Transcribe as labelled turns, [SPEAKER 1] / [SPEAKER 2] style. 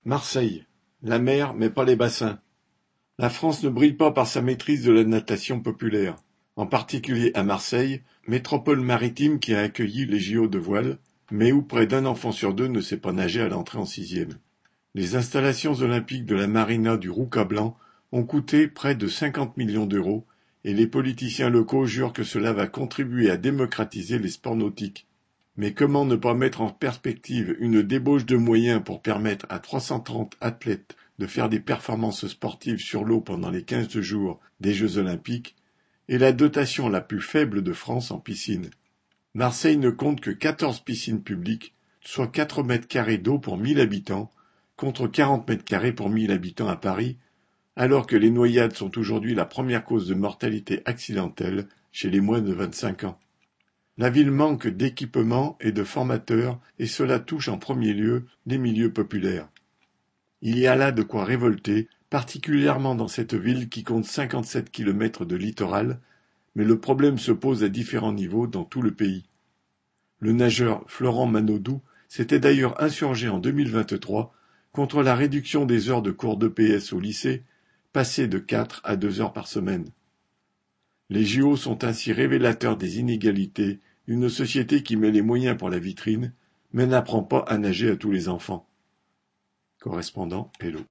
[SPEAKER 1] Marseille, la mer mais pas les bassins. La France ne brille pas par sa maîtrise de la natation populaire, en particulier à Marseille, métropole maritime qui a accueilli les JO de voile, mais où près d'un enfant sur deux ne sait pas nager à l'entrée en sixième. Les installations olympiques de la marina du Roucablanc ont coûté près de 50 millions d'euros et les politiciens locaux jurent que cela va contribuer à démocratiser les sports nautiques. Mais comment ne pas mettre en perspective une débauche de moyens pour permettre à 330 athlètes de faire des performances sportives sur l'eau pendant les 15 jours des Jeux olympiques et la dotation la plus faible de France en piscine. Marseille ne compte que 14 piscines publiques, soit 4 mètres carrés d'eau pour 1000 habitants, contre 40 mètres carrés pour 1000 habitants à Paris, alors que les noyades sont aujourd'hui la première cause de mortalité accidentelle chez les moins de 25 ans. La ville manque d'équipements et de formateurs et cela touche en premier lieu les milieux populaires. Il y a là de quoi révolter, particulièrement dans cette ville qui compte 57 kilomètres de littoral, mais le problème se pose à différents niveaux dans tout le pays. Le nageur Florent Manodou s'était d'ailleurs insurgé en 2023 contre la réduction des heures de cours d'EPS au lycée, passées de 4 à 2 heures par semaine. Les JO sont ainsi révélateurs des inégalités d'une société qui met les moyens pour la vitrine, mais n'apprend pas à nager à tous les enfants. Correspondant Hello.